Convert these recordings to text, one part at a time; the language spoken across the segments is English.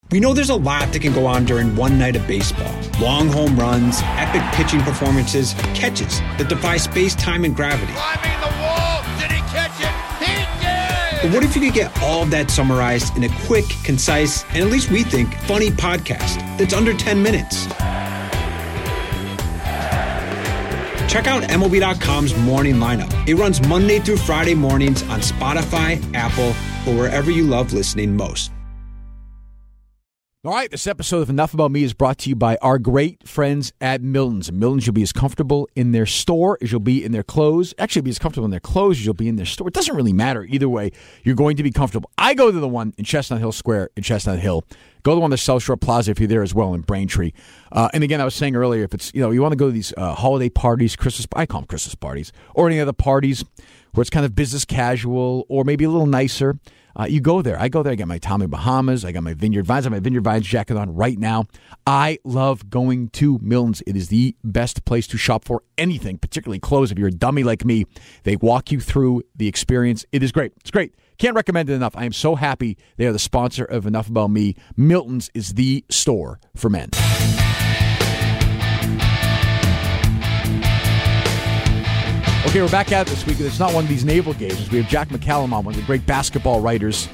We know there's a lot that can go on during one night of baseball. Long home runs, epic pitching performances, catches that defy space, time, and gravity. Climbing the wall! Did he catch it? He did! But what if you could get all of that summarized in a quick, concise, and at least we think, funny podcast that's under 10 minutes? Check out MLB.com's morning lineup. It runs Monday through Friday mornings on Spotify, Apple, or wherever you love listening most. All right, this episode of Enough About Me is brought to you by our great friends at Milton's. Milton's, you'll be as comfortable in their store as you'll be in their clothes. Actually, you'll be as comfortable in their clothes as you'll be in their store. It doesn't really matter. Either way, you're going to be comfortable. I go to the one in Chestnut Hill Square in Chestnut Hill. Go to the one at South Shore Plaza if you're there as well in Braintree. And again, I was saying earlier, if it's, you want to go to these holiday parties, I call them Christmas parties, or any other parties where it's kind of business casual or maybe a little nicer, you go there. I go there. I got my Tommy Bahamas. I got my Vineyard Vines. I have my Vineyard Vines jacket on right now. I love going to Milton's. It is the best place to shop for anything, particularly clothes. If you're a dummy like me, they walk you through the experience. It is great. It's great. Can't recommend it enough. I am so happy they are the sponsor of Enough About Me. Milton's is the store for men. Okay, we're back at it this week. It's not one of these naval games. We have Jack McCallum on, one of the great basketball writers,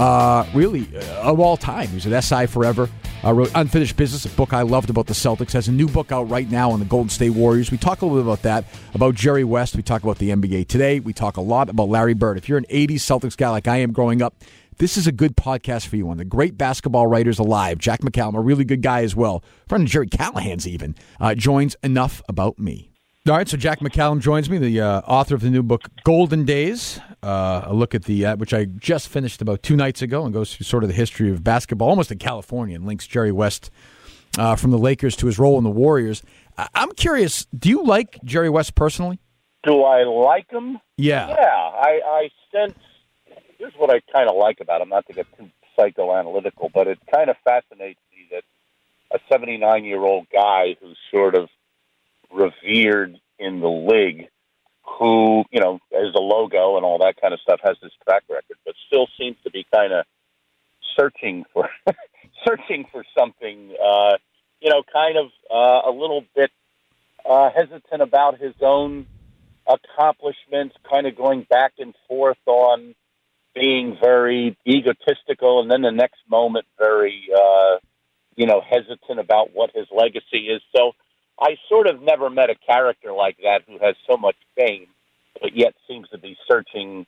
of all time. He was at SI forever. Wrote Unfinished Business, a book I loved about the Celtics. Has a new book out right now on the Golden State Warriors. We talk a little bit about that, about Jerry West. We talk about the NBA today. We talk a lot about Larry Bird. If you're an 80s Celtics guy like I am growing up, this is a good podcast for you. One of the great basketball writers alive, Jack McCallum, a really good guy as well. Friend of Jerry Callahan's even, joins Enough About Me. All right, so Jack McCallum joins me, the author of the new book, Golden Days, a look at the which I just finished about 2 nights ago and goes through sort of the history of basketball, almost in California, and links Jerry West from the Lakers to his role in the Warriors. I'm curious, do you like Jerry West personally? Do I like him? Yeah. Yeah, I sense, here's what I kind of like about him, not to get too psychoanalytical, but it kind of fascinates me that a 79-year-old guy who's sort of revered in the league, who, as a logo and all that kind of stuff, has this track record, but still seems to be kind of searching for something, kind of a little bit hesitant about his own accomplishments, kind of going back and forth on being very egotistical, and then the next moment very, hesitant about what his legacy is. So I sort of never met a character like that who has so much fame, but yet seems to be searching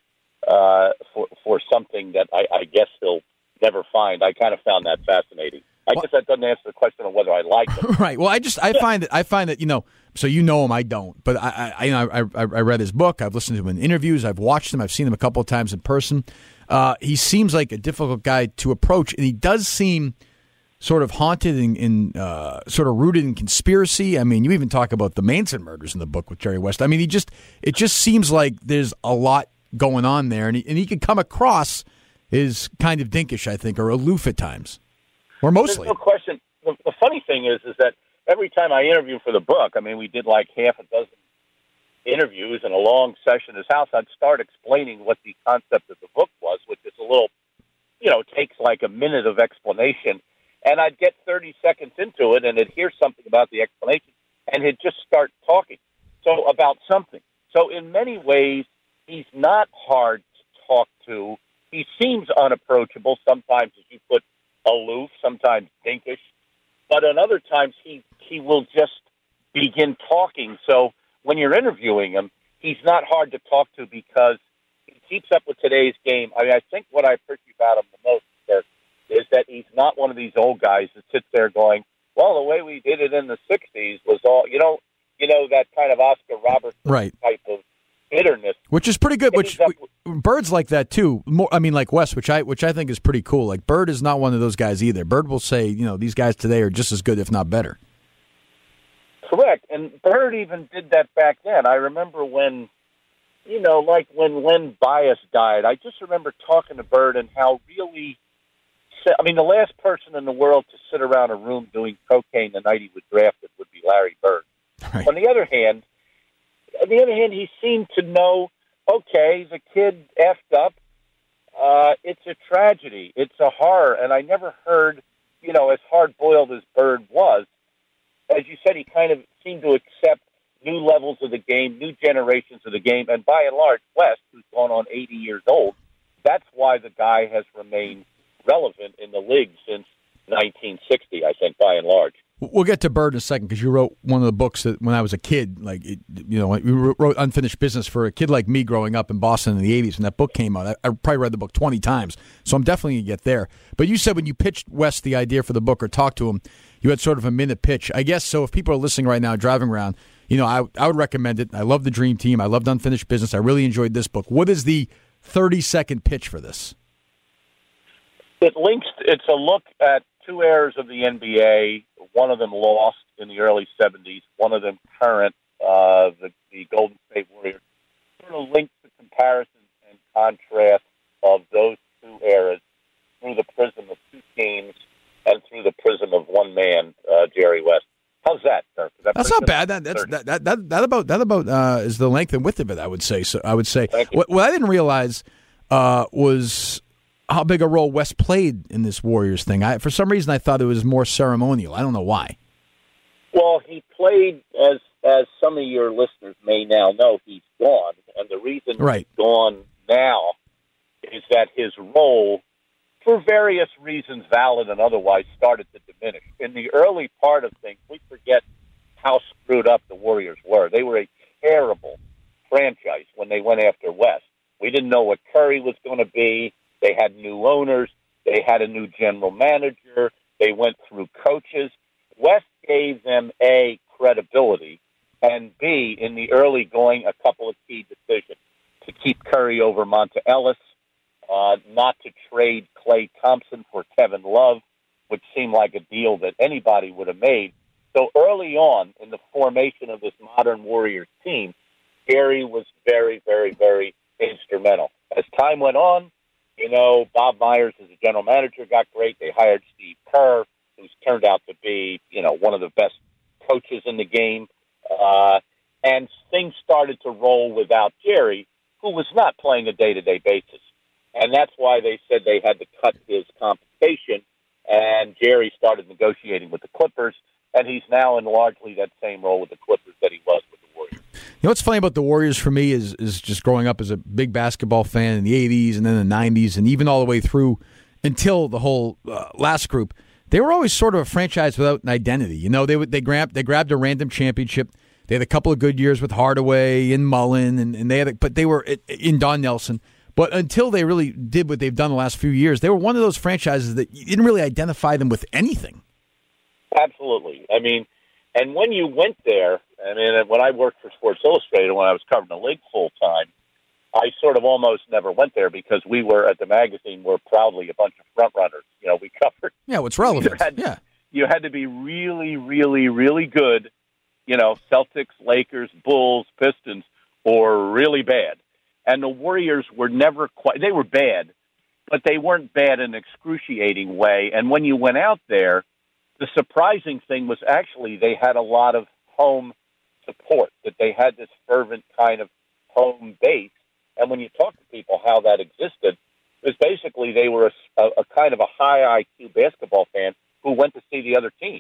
for something that I guess he'll never find. I kind of found that fascinating. I guess that doesn't answer the question of whether I like him. Right. Well, I find that so you know him, I don't, but I read his book. I've listened to him in interviews. I've watched him. I've seen him a couple of times in person. He seems like a difficult guy to approach, and he does seem sort of haunted and sort of rooted in conspiracy. I mean, you even talk about the Manson murders in the book with Jerry West. I mean, it just seems like there's a lot going on there, and he can come across as kind of dinkish, I think, or aloof at times, or mostly. There's no question. The funny thing is that every time I interview for the book, I mean, we did like half a dozen interviews in a long session at his house, I'd start explaining what the concept of the book was, which is a little, takes like a minute of explanation. And I'd get 30 seconds into it, and I'd hear something about the explanation, and he'd just start talking. So about something. So in many ways, he's not hard to talk to. He seems unapproachable. Sometimes, as you put, aloof, sometimes dinkish. But on other times, he will just begin talking. So when you're interviewing him, he's not hard to talk to because he keeps up with today's game. I mean, I think what I appreciate about him the most is that he's not one of these old guys that sits there going, well, the way we did it in the 60s was all, that kind of Oscar Robertson type of bitterness. Which is pretty good. Bird's like that, too. Like West, which I think is pretty cool. Like, Bird is not one of those guys either. Bird will say, these guys today are just as good, if not better. Correct. And Bird even did that back then. I remember when, like when Len Bias died, I just remember talking to Bird and how really, the last person in the world to sit around a room doing cocaine the night he was drafted would be Larry Bird. Right. On the other hand, he seemed to know, okay, the kid effed up. It's a tragedy. It's a horror. And I never heard as hard-boiled as Bird was, as you said, he kind of seemed to accept new levels of the game, new generations of the game, and by and large, West, who's gone on 80 years old, that's why the guy has remained relevant in the league since 1960, I think, by and large. We'll get to Bird in a second because you wrote one of the books that when I was a kid, you wrote Unfinished Business for a kid like me growing up in Boston in the 80s. When that book came out, I probably read the book 20 times, so I'm definitely going to get there. But you said when you pitched West the idea for the book or talked to him, you had sort of a minute pitch. I guess so if people are listening right now, driving around, I would recommend it. I love The Dream Team. I loved Unfinished Business. I really enjoyed this book. What is the 30-second pitch for this? It's a look at two eras of the NBA. One of them lost in the early 70s. One of them current, the Golden State Warriors. Sort of links the comparisons and contrast of those two eras through the prism of two teams and through the prism of one man, Jerry West. How's that, sir? That's not bad. That about is the length and width of it. I would say. So I would say what I didn't realize was how big a role West played in this Warriors thing. For some reason, I thought it was more ceremonial. I don't know why. Well, he played, as some of your listeners may now know, he's gone. And the reason he's gone now is that his role, for various reasons, valid and otherwise, started to diminish. In the early part of things, we forget how screwed up the Warriors were. They were a terrible franchise when they went after West. We didn't know what Curry was going to be. They had new owners. They had a new general manager. They went through coaches. West gave them, A, credibility, and B, in the early going, a couple of key decisions. To keep Curry over Monta Ellis, not to trade Klay Thompson for Kevin Love, which seemed like a deal that anybody would have made. So early on in the formation of this modern Warriors team, Gary was very, very, very instrumental. As time went on, Bob Myers as a general manager got great. They hired Steve Kerr, who's turned out to be, one of the best coaches in the game. And things started to roll without Jerry, who was not playing a day-to-day basis. And that's why they said they had to cut his compensation. And Jerry started negotiating with the Clippers, and he's now in largely that same role with the Clippers that he was with the Warriors. What's funny about the Warriors for me is just growing up as a big basketball fan in the 80s and then the 90s and even all the way through until the whole last group, they were always sort of a franchise without an identity. They grabbed a random championship. They had a couple of good years with Hardaway and Mullen, and they were in Don Nelson. But until they really did what they've done the last few years, they were one of those franchises that you didn't really identify them with anything. Absolutely. I mean, and when you went there, when I worked for Sports Illustrated, when I was covering the league full time, I sort of almost never went there because we were at the magazine. We're proudly a bunch of front runners. We covered. Yeah, what's relevant? You had to be really, really, really good. Celtics, Lakers, Bulls, Pistons, or really bad. And the Warriors were never quite. They were bad, but they weren't bad in an excruciating way. And when you went out there, the surprising thing was actually they had a lot of home support, that they had this fervent kind of home base. And when you talk to people how that existed, it was basically they were a kind of a high IQ basketball fan who went to see the other team.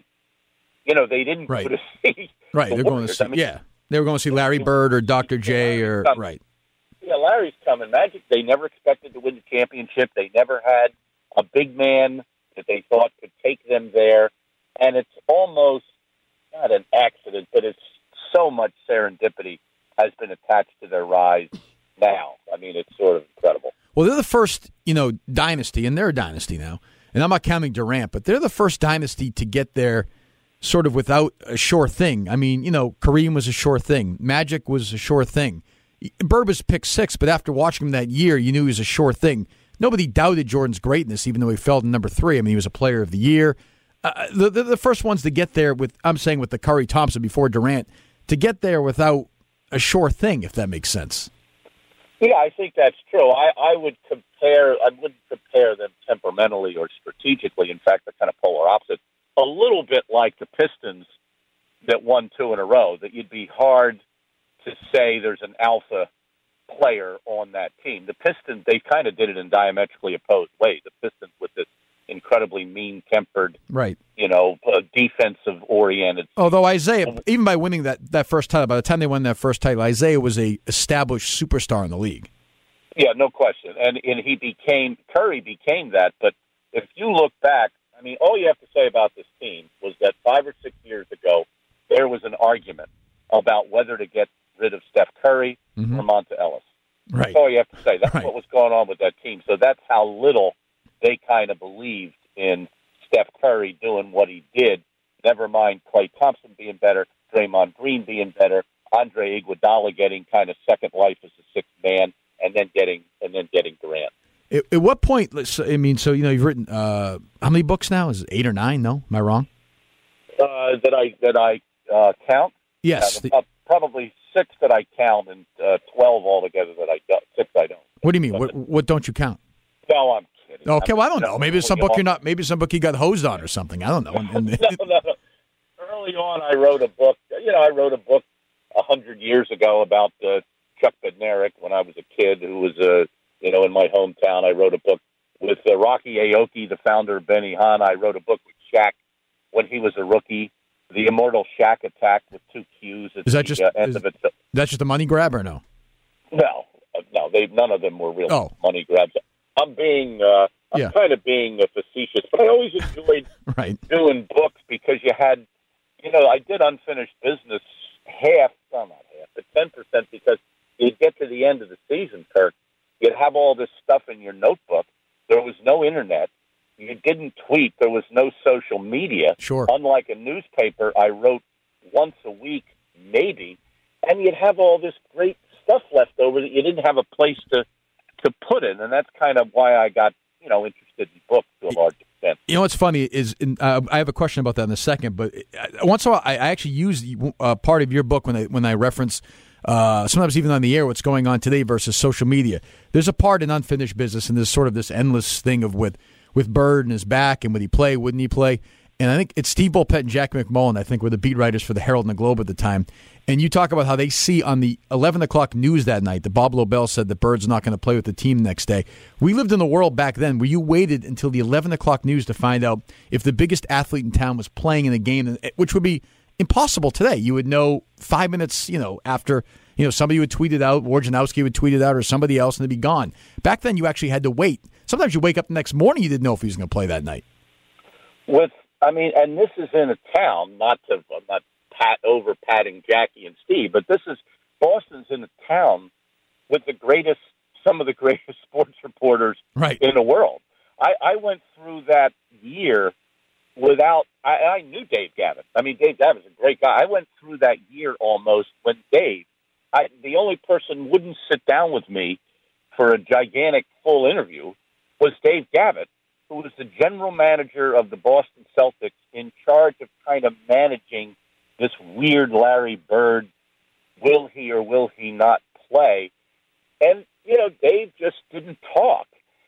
They didn't go to see they're going to see, they were going to see Larry Bird or Dr. J or right. Yeah, Larry's coming. Magic, they never expected to win the championship. They never had a big man that they thought could take them there. And it's almost not an accident, but it's so much serendipity has been attached to their rise now. It's sort of incredible. Well, they're the first, dynasty, and they're a dynasty now. And I'm not counting Durant, but they're the first dynasty to get there sort of without a sure thing. Kareem was a sure thing. Magic was a sure thing. Bird was picked 6, but after watching him that year, you knew he was a sure thing. Nobody doubted Jordan's greatness, even though he fell to number 3. He was a player of the year. The first ones to get there with the Curry Thompson before Durant, to get there without a sure thing, if that makes sense. Yeah, I think that's true. I wouldn't compare them temperamentally or strategically. In fact, they're kind of polar opposites. A little bit like the Pistons that won 2 in a row, that you'd be hard to say there's an alpha player on that team. The Pistons, they kind of did it in diametrically opposed ways. The Pistons with this incredibly mean-tempered, right? Defensive-oriented. Although Isaiah, even by winning that first title, by the time they won that first title, Isaiah was a established superstar in the league. Yeah, no question. And Curry became that. But if you look back, I mean, all you have to say about this team was that 5 or 6 years ago, there was an argument about whether to get rid of Steph Curry or Monta Ellis. Right. That's all you have to say. That's right. what was going on with that team. So that's how little they kind of believed in Steph Curry doing what he did. Never mind Klay Thompson being better, Draymond Green being better, Andre Iguodala getting kind of second life as a sixth man, and then getting Durant. At what point? I mean, so you've written how many books now? Is it 8 or 9? No, am I wrong? That I count. Yes, probably 6 that I count, and 12 altogether that I don't. 6 I don't. What do you mean? What don't you count? No, I'm kidding. Okay, well I don't know. Maybe some book you're not. Maybe some book you got hosed on or something. I don't know. No. Early on, I wrote a book. I wrote a book 100 years ago about Chuck Bednarik when I was a kid, who was in my hometown. I wrote a book with Rocky Aoki, the founder of Benihana. I wrote a book with Shaq when he was a rookie. The Immortal Shaq Attack with 2 Qs. Is that just that's just a money grab or no? No. None of them were real money grabs. I'm kind of being facetious, but I always enjoyed doing books because you had, I did Unfinished Business not half, but 10% because you'd get to the end of the season, Kirk. You'd have all this stuff in your notebook. There was no internet. You didn't tweet. There was no social media. Sure. Unlike a newspaper, I wrote once a week, maybe, and you'd have all this great stuff left over that you didn't have a place to put in, and that's kind of why I got interested in books to a large extent. What's funny is I have a question about that in a second, but once in a while I actually use part of your book when I reference sometimes even on the air what's going on today versus social media. There's a part in Unfinished Business, and there's sort of this endless thing of with Bird and his back and would he play, wouldn't he play? And I think it's Steve Bulpett and Jack McMullen, I think, were the beat writers for the Herald and the Globe at the time. And you talk about how they see on the 11 o'clock news that night that Bob Lobel said that Bird's not going to play with the team next day. We lived in the world back then where you waited until the 11 o'clock news to find out if the biggest athlete in town was playing in a game, which would be impossible today. You would know 5 minutes, after somebody would tweet it out, Wojnarowski would tweet it out, or somebody else, and they'd be gone. Back then, you actually had to wait. Sometimes you wake up the next morning, you didn't know if he was going to play that night. And this is in a town, I'm not patting Jackie and Steve, but Boston's in a town with some of the greatest sports reporters in the world. I went through that year I knew Dave Gavitt. Dave Gavitt's a great guy. I went through that year almost when Dave, the only person wouldn't sit down with me for a gigantic full interview was Dave Gavitt, who was the general manager of the Boston Celtics in charge of kind of managing this weird Larry Bird, will he or will he not play? And, Dave just didn't talk.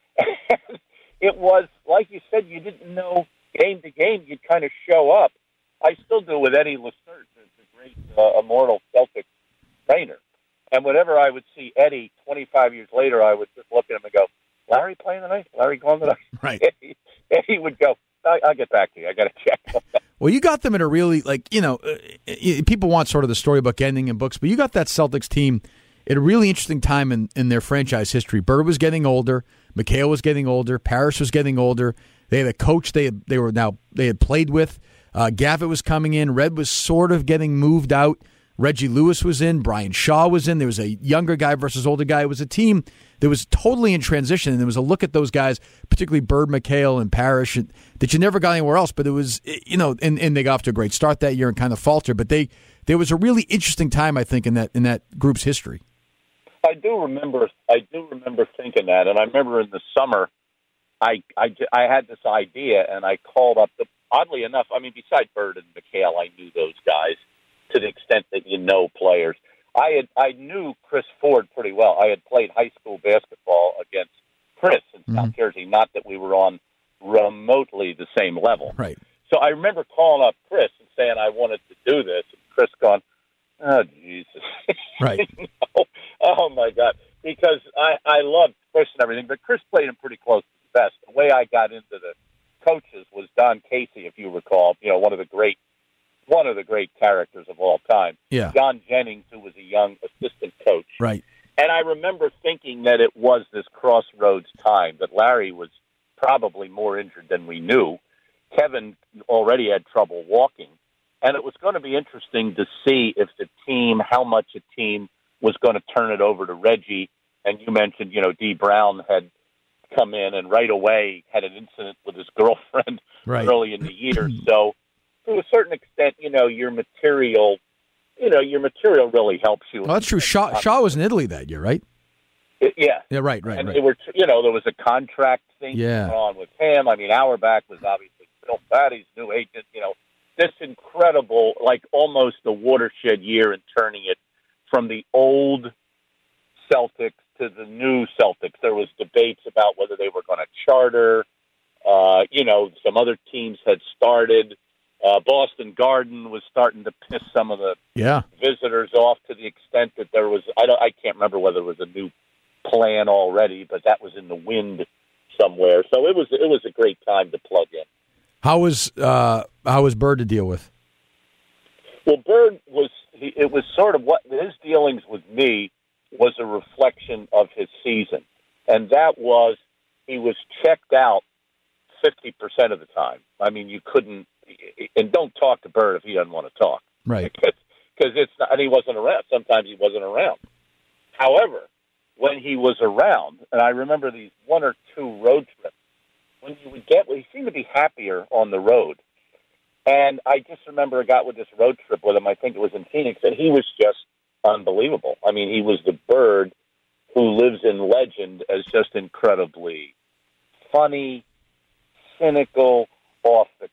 It was, like you said, you didn't know game to game. You'd kind of show up. I still do with Eddie Lacerte, the great immortal Celtics trainer. And whenever I would see Eddie 25 years later, I would just look at him and go, Larry playing tonight? Larry going tonight? Right. Eddie would go, I'll get back to you. I got to check. Well, you got them in a really, people want sort of the storybook ending in books, but you got that Celtics team at a really interesting time in their franchise history. Bird was getting older. McHale was getting older. Parrish was getting older. They had a coach they had played with. Gavitt was coming in. Red was sort of getting moved out. Reggie Lewis was in. Brian Shaw was in. There was a younger guy versus older guy. It was a team that was totally in transition, and there was a look at those guys, particularly Bird, McHale, and Parrish, that you never got anywhere else. But it was, and they got off to a great start that year and kind of faltered. But there was a really interesting time, I think, in that group's history. I do remember thinking that, and I remember in the summer, I had this idea, and I called up oddly enough, besides Bird and McHale, I knew those guys to the extent that players. I knew Chris Ford pretty well. I had played high school basketball against Chris in South Jersey, not that we were on remotely the same level. Right. So I remember calling up Chris and saying I wanted to do this, and Chris going, oh, Jesus. Right. Oh, my God. Because I loved Chris and everything, but Chris played him pretty close to the best. The way I got into the coaches was Don Casey, if you recall. One of the great characters of all time. Yeah. Don Jennings, who was a young assistant coach. Right. And I remember thinking that it was this crossroads time, that Larry was probably more injured than we knew. Kevin already had trouble walking. And it was going to be interesting to see if how much a team was going to turn it over to Reggie. And you mentioned, Dee Brown had come in and right away had an incident with his girlfriend early in the year. So to a certain extent, your material really helps you. Well, that's true. Shaw was in Italy that year, right? Yeah. Yeah, right. And there was a contract thing going on with him. I mean, Auerbach was obviously Bill Fatty's new agent, this incredible, like almost a watershed year in turning it from the old Celtics to the new Celtics. There was debates about whether they were going to charter. Some other teams had started. Boston Garden was starting to piss some of the visitors off to the extent that there was, I can't remember whether it was a new plan already, but that was in the wind somewhere. So it was a great time to plug in. How was Bird to deal with? Well, Bird it was sort of what his dealings with me was a reflection of his season. And that was, he was checked out 50% of the time. I mean, you couldn't, and don't talk to Bird if he doesn't want to talk. Right. Because it's not, and he wasn't around. Sometimes he wasn't around. However, when he was around, and I remember these one or two road trips, he seemed to be happier on the road. And I just remember I got with this road trip with him, I think it was in Phoenix, and he was just unbelievable. I mean, he was the Bird who lives in legend as just incredibly funny, cynical, off the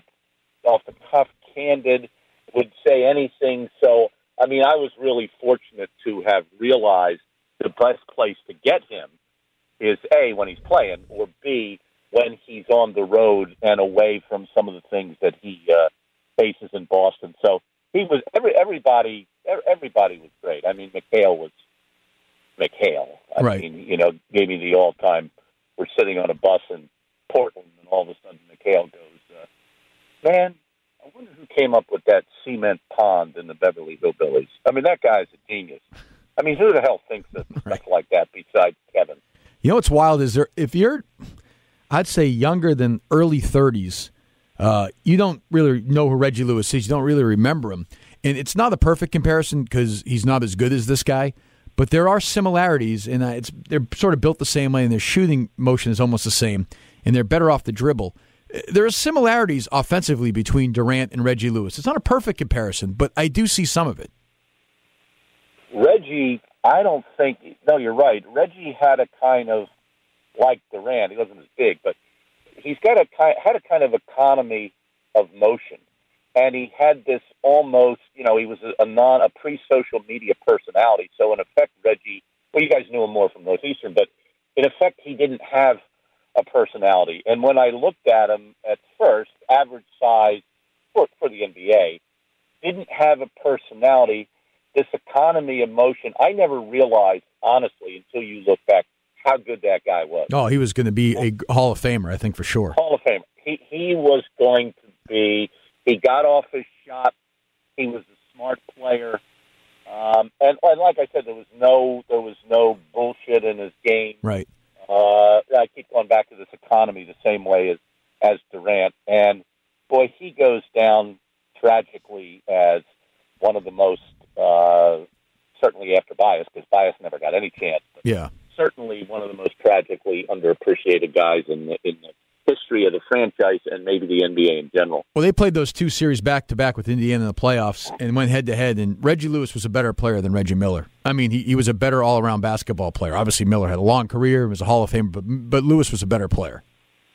cuff, candid, would say anything. So, I mean, I was really fortunate to have realized the best place to get him is A, when he's playing, or B, when he's on the road and away from some of the things that he faces in Boston. So he was everybody was great. I mean, McHale was McHale. I mean, gave me the all-time. We're sitting on a bus in Portland, and all of a sudden McHale goes, "Man, I wonder who came up with that cement pond in the Beverly Hillbillies." I mean, that guy's a genius. I mean, who the hell thinks of stuff like that besides Kevin? What's wild is if you're, I'd say, younger than early 30s, you don't really know who Reggie Lewis is. You don't really remember him. And it's not a perfect comparison because he's not as good as this guy, but there are similarities, and they're sort of built the same way, and their shooting motion is almost the same, and they're better off the dribble. There are similarities offensively between Durant and Reggie Lewis. It's not a perfect comparison, but I do see some of it. Reggie, I don't think – no, you're right. Reggie had a kind of – like Durant, he wasn't as big, but he's had a kind of economy of motion, and he had this almost, he was a pre-social media personality. So in effect, Reggie, well, you guys knew him more from Northeastern, but in effect, he didn't have a personality. And when I looked at him at first, average size for the NBA, didn't have a personality. This economy of motion, I never realized honestly until you look back how good that guy was. Oh, he was going to be a Hall of Famer, I think, for sure. Hall of Famer. He was going to be. He got off his shot. He was a smart player, and like I said, there was no bullshit in his game. Right. I keep going back to this economy the same way as Durant, and boy, he goes down tragically as one of the most certainly after Bias, because Bias never got any chance. But yeah. Certainly one of the most tragically underappreciated guys in the history of the franchise and maybe the NBA in general. Well, they played those two series back-to-back with Indiana in the playoffs and went head-to-head, and Reggie Lewis was a better player than Reggie Miller. I mean, he was a better all-around basketball player. Obviously, Miller had a long career, was a Hall of Famer, but Lewis was a better player.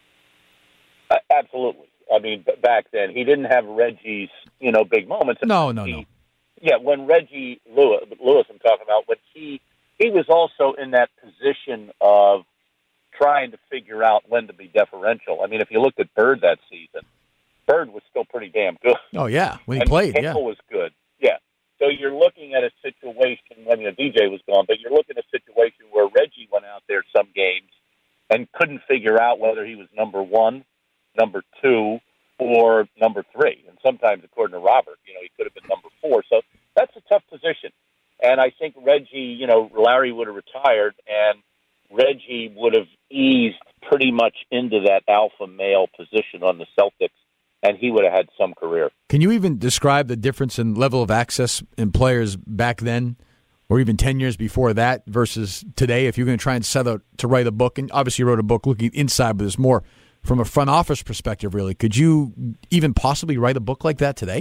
Absolutely. I mean, back then, he didn't have Reggie's, big moments. No. Yeah, when Reggie Lewis, I'm talking about, when he was also in that position of trying to figure out when to be deferential. I mean, if you looked at Bird that season, Bird was still pretty damn good. Oh, yeah, when he played, Hinkle was good, yeah. So you're looking at a situation, when DJ was gone, but you're looking at a situation where Reggie went out there some games and couldn't figure out whether he was number one, number 2 or number 3. And sometimes, according to Robert, he could have been number 4. So that's a tough position. And I think Reggie, Larry would have retired, and Reggie would have eased pretty much into that alpha male position on the Celtics, and he would have had some career. Can you even describe the difference in level of access in players back then, or even 10 years before that, versus today? If you're going to try and set out to write a book, and obviously you wrote a book looking inside, but there's more from a front office perspective, really. Could you even possibly write a book like that today?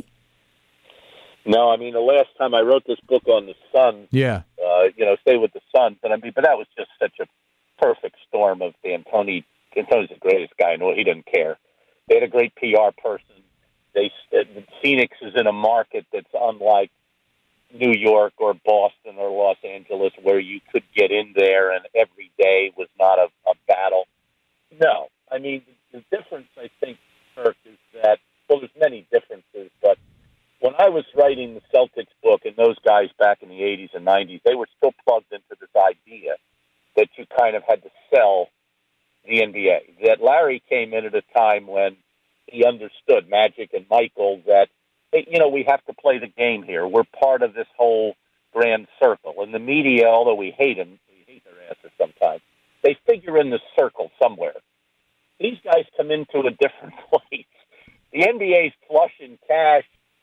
No, I mean, the last time I wrote this book on the Suns, stay with the Suns, but that was just such a perfect storm of D'Antoni. D'Antoni's the greatest guy, and he doesn't care. They had a great PR person. Phoenix is in a market that's unlike New York or Boston or Los Angeles, where you could get in there and every day was not a battle. No, I mean, the difference, I think, Kirk, is that, well, there's many differences, but when I was writing the Celtics book, and those guys back in the 80s and 90s, they were still plugged into this idea that you kind of had to sell the NBA. That Larry came in at a time when he understood, Magic and Michael, that, we have to play the game here. We're part of this whole grand circle. And the media, although we hate them, we hate their asses sometimes, they figure in the circle somewhere. These guys come into a different place. The NBA's flush in cash.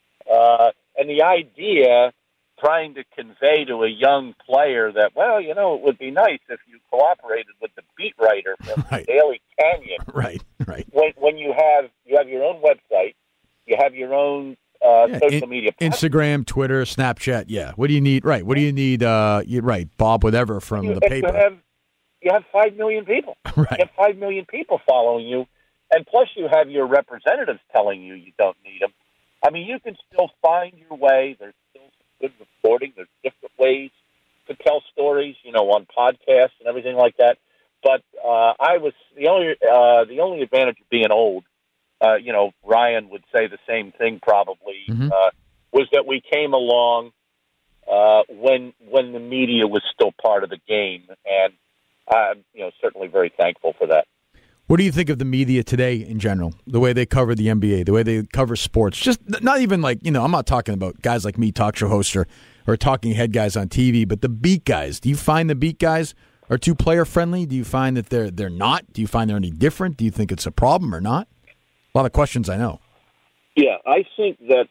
And the idea, trying to convey to a young player that, well, it would be nice if you cooperated with the beat writer from Right. Daily Canyon. Right. When you have your own website, you have your own social media platform. Instagram, Twitter, Snapchat. Yeah. What do you need? Right. What do you need? Bob, whatever from the paper. You have 5 million people. Right. You have 5 million people following you, and plus you have your representatives telling you don't need them. I mean, you can still find your way. There's still some good reporting. There's different ways to tell stories, on podcasts and everything like that. But I was the only advantage of being old. Ryan would say the same thing probably. Mm-hmm. Was that we came along when the media was still part of the game, and I'm certainly very thankful for that. What do you think of the media today in general? The way they cover the NBA, the way they cover sports? Just not even like, I'm not talking about guys like me, talk show hosts or talking head guys on TV, but the beat guys. Do you find the beat guys are too player friendly? Do you find that they're not? Do you find they're any different? Do you think it's a problem or not? A lot of questions, I know. Yeah, I think that,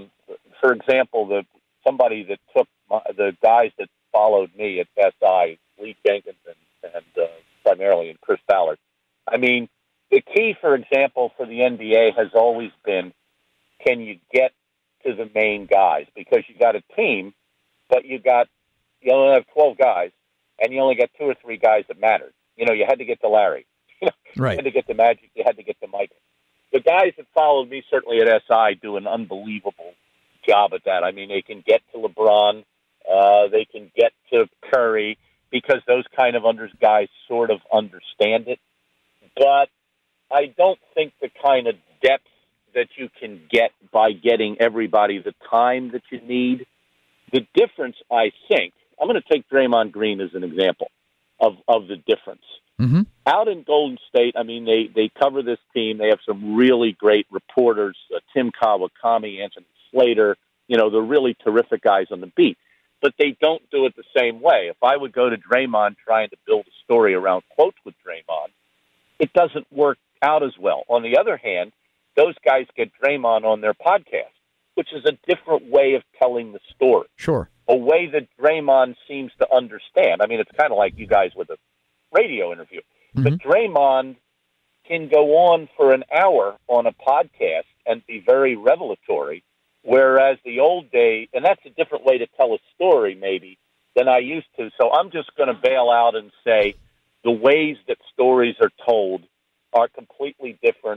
for example, somebody that took the guys that followed me at SI, Lee Jenkins and primarily and Chris Ballard. I mean, the key, for example, for the NBA has always been, can you get to the main guys? Because you got a team, but you only have 12 guys, and you only got 2 or 3 guys that mattered. You had to get to Larry. Right. You had to get to Magic. You had to get to Michael. The guys that followed me, certainly at SI, do an unbelievable job at that. I mean, they can get to LeBron. They can get to Curry because those kind of guys sort of understand it. But I don't think the kind of depth that you can get by getting everybody the time that you need. The difference, I think, I'm going to take Draymond Green as an example of the difference. Mm-hmm. Out in Golden State, I mean, they cover this team. They have some really great reporters, Tim Kawakami, Anthony Slater. They're really terrific guys on the beat. But they don't do it the same way. If I would go to Draymond trying to build a story around quotes with Draymond, it doesn't work out as well. On the other hand, those guys get Draymond on their podcast, which is a different way of telling the story. Sure. A way that Draymond seems to understand. I mean, it's kind of like you guys with a radio interview. Mm-hmm. But Draymond can go on for an hour on a podcast and be very revelatory, whereas the old day, and that's a different way to tell a story maybe than I used to. So I'm just going to bail out and say, the ways that stories are told are completely different.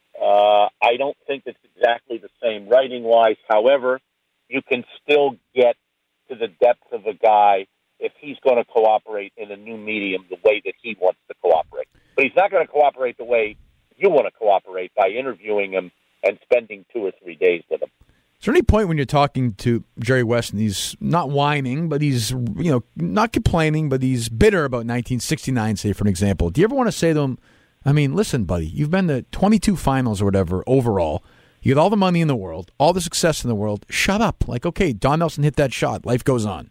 I don't think it's exactly the same writing-wise. However, you can still get to the depth of a guy if he's going to cooperate in a new medium the way that he wants to cooperate. But he's not going to cooperate the way you want to cooperate by interviewing him and spending 2 or 3 days with him. Is there any point when you're talking to Jerry West and he's not whining, but he's not complaining, but he's bitter about 1969, say, for an example? Do you ever want to say to him, I mean, listen, buddy, you've been to 22 finals or whatever overall. You get all the money in the world, all the success in the world. Shut up. Like, okay, Don Nelson hit that shot. Life goes on.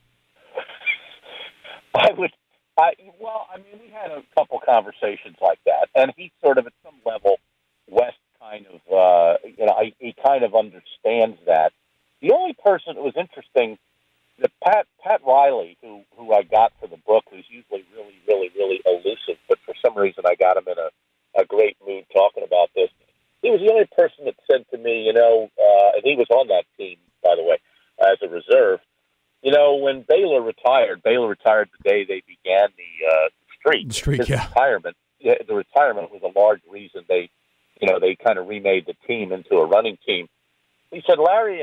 We had a couple conversations like that, and he sort of, at some level, West kind of, he kind of understands that. The only person that was interesting, that Pat Riley, who I got for the book, who's usually really, really, really elusive, but for some reason I got him in a great mood talking about this. He was the only person that said to me, and he was on that team, by the way, as a reserve. When Baylor retired the day they began the streak. The streak, His yeah. The retirement was a large reason they kind of remade the team into a running team. He said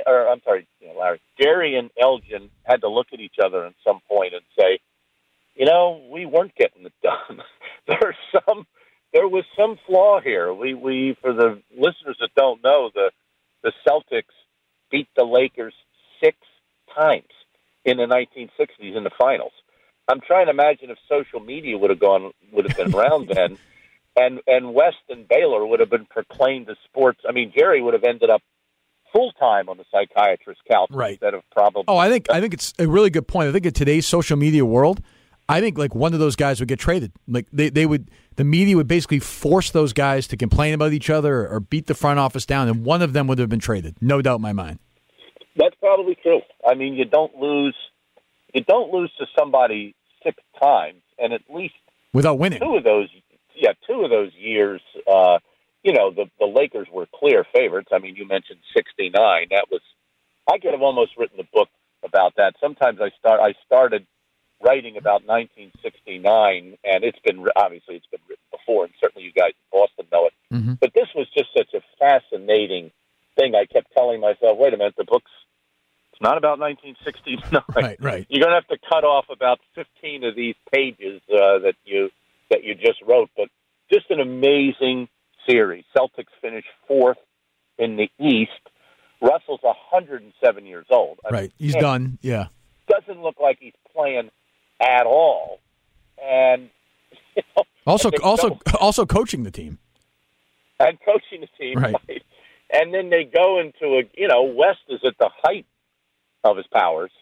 Jerry and Elgin had to look at each other at some point and say, we weren't getting it done. There was some flaw here. We for the listeners that don't know, the Celtics beat the Lakers 6 times in the 1960s in the finals. I'm trying to imagine if social media would have been around then, and West and Baylor would have been proclaimed as sports. I mean, Jerry would have ended up full-time on the psychiatrist's couch instead of probably. Oh, I think it's a really good point. I think in today's social media world, I think like one of those guys would get traded. Like the media would basically force those guys to complain about each other or beat the front office down, and one of them would have been traded. No doubt in my mind. That's probably true. I mean, you don't lose to somebody 6 times, and at least without winning. Two of those years, the Lakers were clear favorites. I mean, you mentioned 69. I could have almost written a book about that. Sometimes I started writing about 1969, and it's been written before, and certainly you guys in Boston know it. Mm-hmm. But this was just such a fascinating thing. I kept telling myself, wait a minute, the book's not about 1969. Right. You're going to have to cut off about 15 of these pages that you just wrote. But just an amazing series. Celtics finished 4th in the East. Russell's 107 years old. He's done. Yeah. Doesn't look like he's playing at all. And also coaching the team. And coaching the team. Right. And then they go into West is at the height of his powers,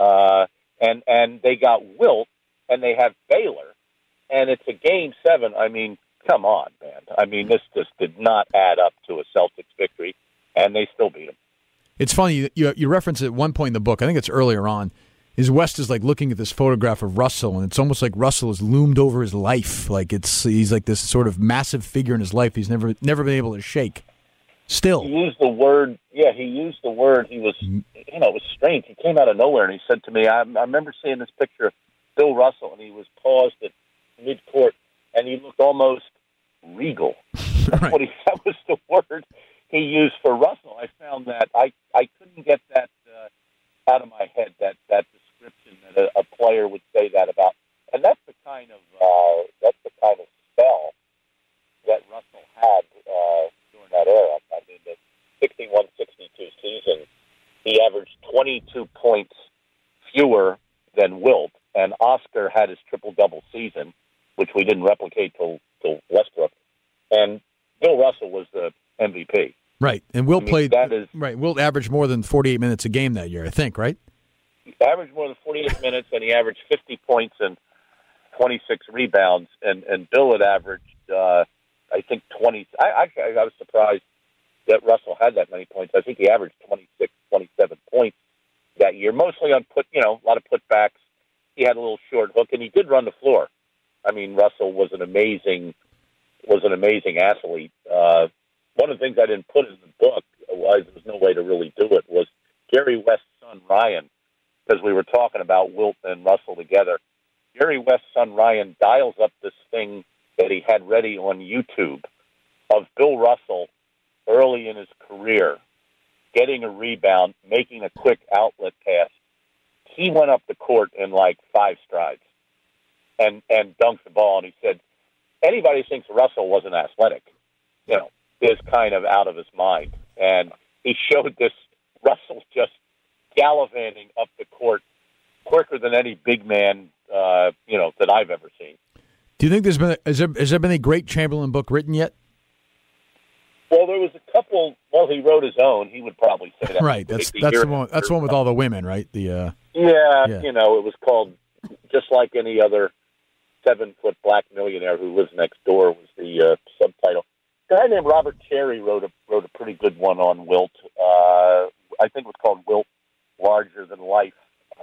and they got Wilt, and they have Baylor, and it's a Game 7. I mean, come on, man. I mean, this just did not add up to a Celtics victory, and they still beat them. It's funny, you reference at one point in the book, I think it's earlier on, is West is like looking at this photograph of Russell, and it's almost like Russell has loomed over his life. Like he's like this sort of massive figure in his life he's never been able to shake. Still. He used the word, he was, it was strange. He came out of nowhere, and he said to me, I remember seeing this picture of Bill Russell, and he was paused at mid-court, and he looked almost regal. Right. That was the word he used for Russell. I found that. I couldn't get that out of my head, that description that a player would say that about. And that's the kind of spell that Russell had during that era. I mean, the 61-62 season, he averaged 22 points fewer than Wilt, and Oscar had his triple-double season, which we didn't replicate till Westbrook. And Bill Russell was the MVP. Right, and Wilt Wilt averaged more than 48 minutes a game that year, I think, right? He averaged more than 48 minutes, and he averaged 50 points and 26 rebounds. And Bill had averaged, I think, 20. I was surprised that Russell had that many points. I think he averaged 26, 27 points that year, mostly on a lot of putbacks. He had a little short hook, and he did run the floor. I mean, Russell was an amazing athlete. One of the things I didn't put in the book was there was no way to really do it was Jerry West's son Ryan, because we were talking about Wilt and Russell together. Jerry West's son Ryan dials up this thing that he had ready on YouTube of Bill Russell early in his career getting a rebound, making a quick outlet pass. He went up the court in like 5 strides and dunked the ball, and he said, anybody who thinks Russell wasn't athletic, is kind of out of his mind. And he showed this Russell just gallivanting up the court quicker than any big man, that I've ever seen. Do you think has there been a great Chamberlain book written yet? Well, there was a couple. Well, he wrote his own. He would probably say that. Right. That's the one. That's the one with all the women, right? Yeah. It was called Just Like Any Other 7-Foot Black Millionaire Who Lives Next Door was the subtitle. A guy named Robert Cherry wrote a pretty good one on Wilt. I think it was called Wilt Larger Than Life.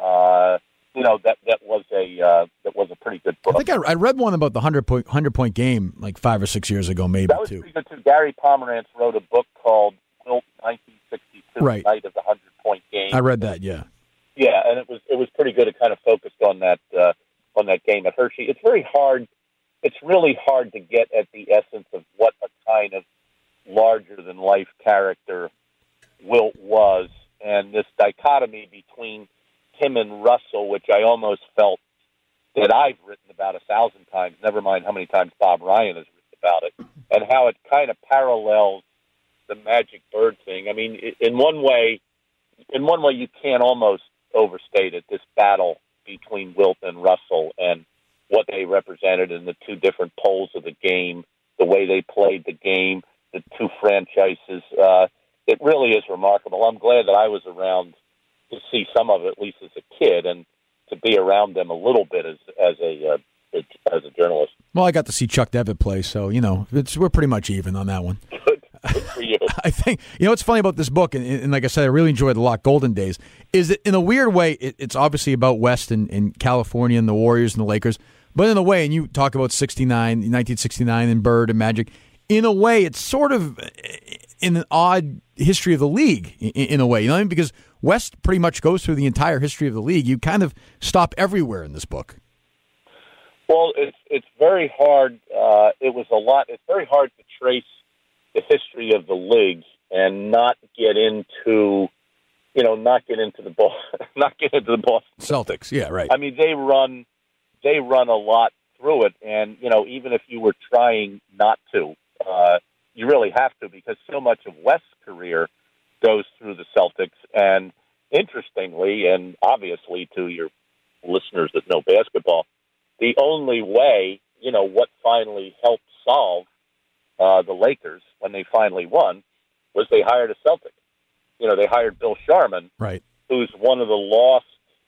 That was a pretty good book. I think I read one about the 100-point game like 5 or 6 years ago, maybe. That was pretty good too. Gary Pomerantz wrote a book called Wilt 1962, right. Night of the 100-Point Game. I read that. Yeah. Yeah, and it was pretty good. It kind of focused on that game at Hershey. It's very hard. It's really hard to get at the essence of what a kind of larger-than-life character Wilt was, and this dichotomy between him and Russell, which I almost felt that I've written about 1,000 times, never mind how many times Bob Ryan has written about it, and how it kind of parallels the Magic Bird thing. I mean, in one way you can't almost overstate it, this battle between Wilt and Russell and what they represented in the two different poles of the game, the way they played the game, the two franchises. It really is remarkable. I'm glad that I was around to see some of it, at least as a kid, and to be around them a little bit as a journalist. Well, I got to see Chuck Devitt play, so we're pretty much even on that one. Good for you. I think what's funny about this book, and like I said, I really enjoyed it a lot. Golden Days is that in a weird way, it's obviously about West and California and the Warriors and the Lakers, but in a way, and you talk about 1969 and Bird and Magic. In a way, it's sort of in an odd history of the league. In a way, what I mean? Because West pretty much goes through the entire history of the league. You kind of stop everywhere in this book. Well, it's very hard. It's very hard to trace the history of the league and not get into the Boston Celtics. Yeah, right. I mean, they run a lot through it, and even if you were trying not to, you really have to, because so much of West's career goes through the Celtics. And interestingly, and obviously to your listeners that know basketball, the only way, what finally helped solve the Lakers when they finally won was they hired a Celtic. They hired Bill Sharman, right, who's one of the lost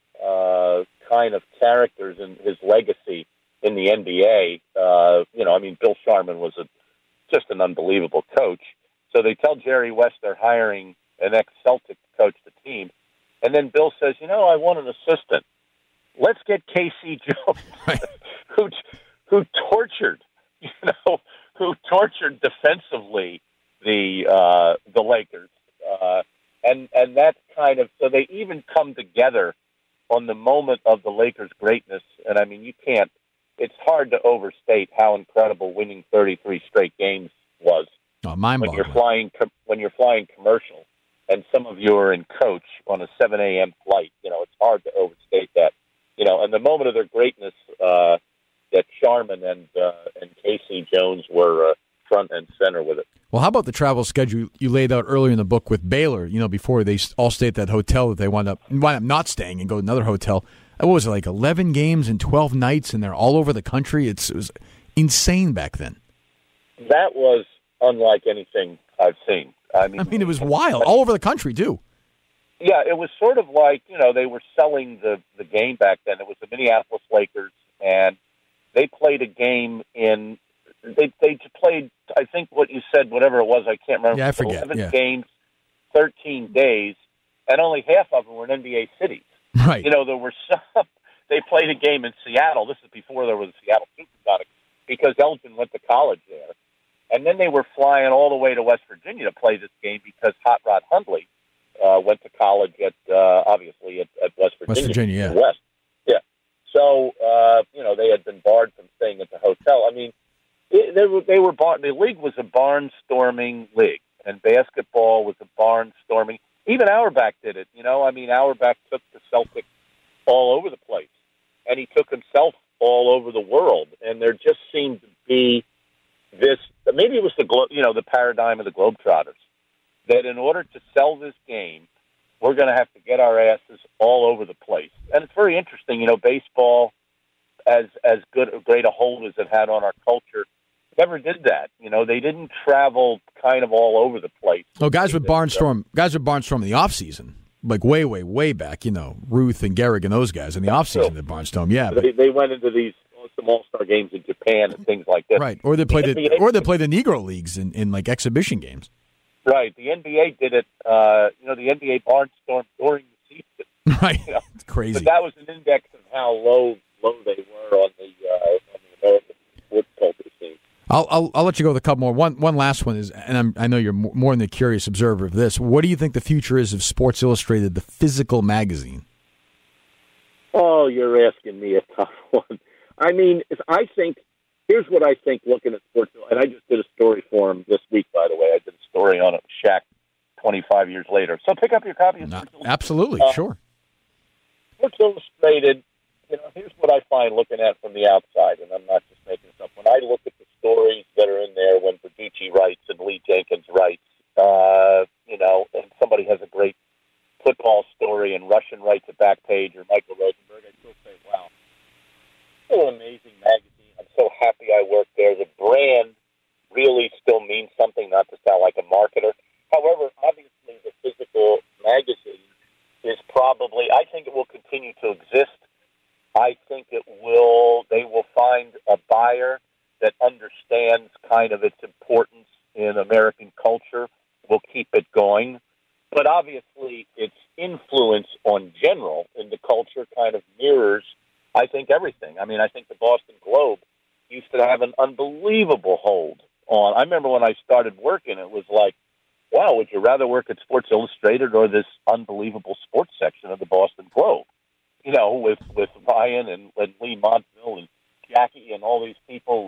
kind of characters in his legacy in the NBA. Bill Sharman was just an unbelievable coach. So they tell Jerry West they're hiring an ex-Celtic to coach the team. And then Bill says, I want an assistant. Let's get K.C. Jones, right. who tortured defensively the Lakers. And that's kind of, so they even come together on the moment of the Lakers' greatness. And I mean, it's hard to overstate how incredible winning 33 straight games was. Oh, mind-boggling. When you're flying commercial, and some of you are in coach on a 7 a.m. flight, it's hard to overstate that. And the moment of their greatness, that Sharman and K.C. Jones were front and center with it. Well, how about the travel schedule you laid out earlier in the book with Baylor? Before they all stayed at that hotel that they wound up not staying and go to another hotel. What was it, like 11 games and 12 nights, and they're all over the country? It was insane back then. That was unlike anything I've seen. I mean, it was wild, all over the country too. Yeah, it was sort of like, they were selling the game back then. It was the Minneapolis Lakers, and they played a game they played, I think what you said, whatever it was, I can't remember. Yeah, I forget. 11 games, 13 days, and only half of them were in NBA cities. Right. There were some, they played a game in Seattle. This is before there was a Seattle Supersonics, because Elgin went to college there. And then they were flying all the way to West Virginia to play this game because Hot Rod Hundley went to college at West Virginia. West Virginia, yeah. West. Yeah. So, they had been barred from staying at the hotel. I mean, they were barred. The league was a barnstorming league, and basketball was a barnstorming. Even Auerbach did it. Auerbach took the Celtics all over the place, and he took himself all over the world. And there just seemed to be this. Maybe it was the paradigm of the Globetrotters, that in order to sell this game, we're going to have to get our asses all over the place. And it's very interesting. Baseball, as great a hold as it had on our culture, never did that. They didn't travel kind of all over the place. Oh, guys would barnstorm in the off season, like way, way, way back. Ruth and Gehrig and those guys in the off season at Barnstorm. Yeah, they went into these some All-Star games in Japan and things like that. Right, or they played the Negro leagues in like exhibition games. Right, the NBA did it. The NBA barnstormed during the season. Right, it's crazy. But that was an index of how low they were on the American sports culture scene. I'll let you go with a couple more. One last one is, and I know you're more than the curious observer of this. What do you think the future is of Sports Illustrated, the physical magazine? Oh, you're asking me a tough one. I mean, here's what I think looking at Sports Illustrated, and I just did a story for him this week, by the way. I did a story on it, Shaq, 25 years later. So pick up your copy of Sports Illustrated. Absolutely, sure. Sports Illustrated, here's what I find looking at from the outside, and I'm not just making this up. When I look at the stories that are in there, when Verducci writes and Lee Jenkins writes, and somebody has a great football story and Russian writes a back page, or Michael Rosenberg, I still say, wow, still an amazing magazine. I'm so happy I work there. The brand really still means something, not to sound like a marketer. However, obviously the physical magazine is probably, I think it will continue to exist. I think they will find a buyer that understands kind of its importance in American culture, will keep it going. But obviously its influence on general in the culture kind of mirrors, I think, everything. I mean, I think the Boston Globe used to have an unbelievable hold on. I remember when I started working, it was like, wow, would you rather work at Sports Illustrated or this unbelievable sports section of the Boston Globe? With Ryan and Lee Montville and Jackie and all these people,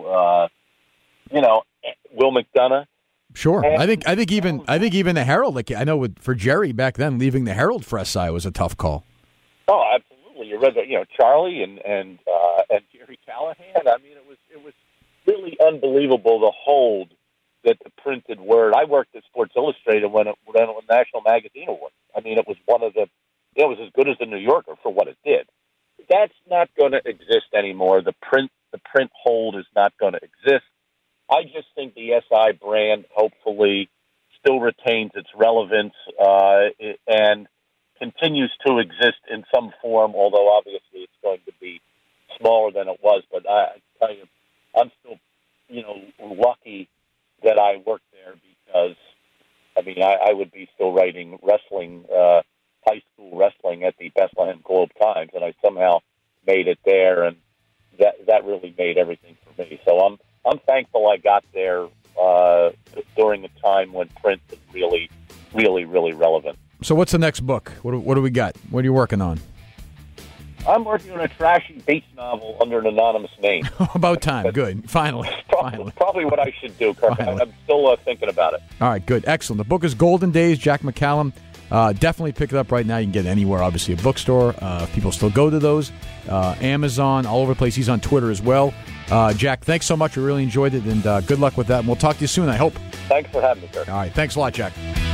Will McDonough. Sure, and I think even the Herald. Like I know for Jerry back then, leaving the Herald for SI was a tough call. Oh, absolutely. You read Charlie and Jerry Callahan. I mean, it was really unbelievable the hold that the printed word. I worked at Sports Illustrated when it won a National Magazine Award. I mean, it was it was as good as the New Yorker for what it did. That's not going to exist anymore. The print hold is not going to exist. I just think the SI brand hopefully still retains its relevance and continues to exist in some form, although obviously it's going to be smaller than it was. But I tell you, I'm still, lucky that I worked there because, I mean, I would be still writing wrestling, high school wrestling at the Bethlehem Globe Times, and I somehow made it there, and that really made everything for me. So I'm thankful I got there during a time when print was really, really, really relevant. So what's the next book? What do we got? What are you working on? I'm working on a trashy beach novel under an anonymous name. About time. Good. Finally. Probably what I should do, Kirk. I'm still thinking about it. All right, good. Excellent. The book is Golden Days, Jack McCallum. Definitely pick it up right now. You can get it anywhere, obviously, a bookstore. People still go to those. Amazon, all over the place. He's on Twitter as well. Jack, thanks so much. We really enjoyed it, and good luck with that. And we'll talk to you soon, I hope. Thanks for having me, sir. All right. Thanks a lot, Jack.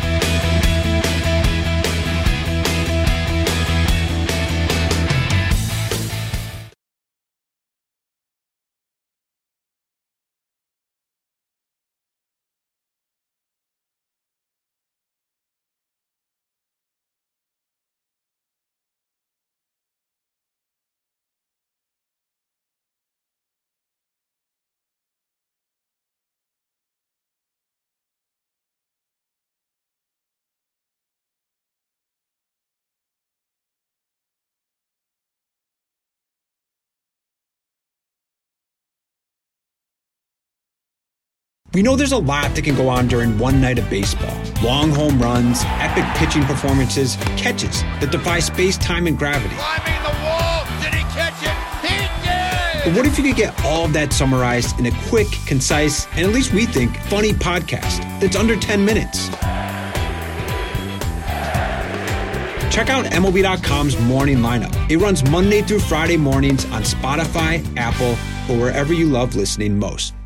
We know there's a lot that can go on during one night of baseball. Long home runs, epic pitching performances, catches that defy space, time, and gravity. Climbing the wall. Did he catch it? He did! But what if you could get all of that summarized in a quick, concise, and at least we think, funny podcast that's under 10 minutes? Check out MLB.com's Morning Lineup. It runs Monday through Friday mornings on Spotify, Apple, or wherever you love listening most.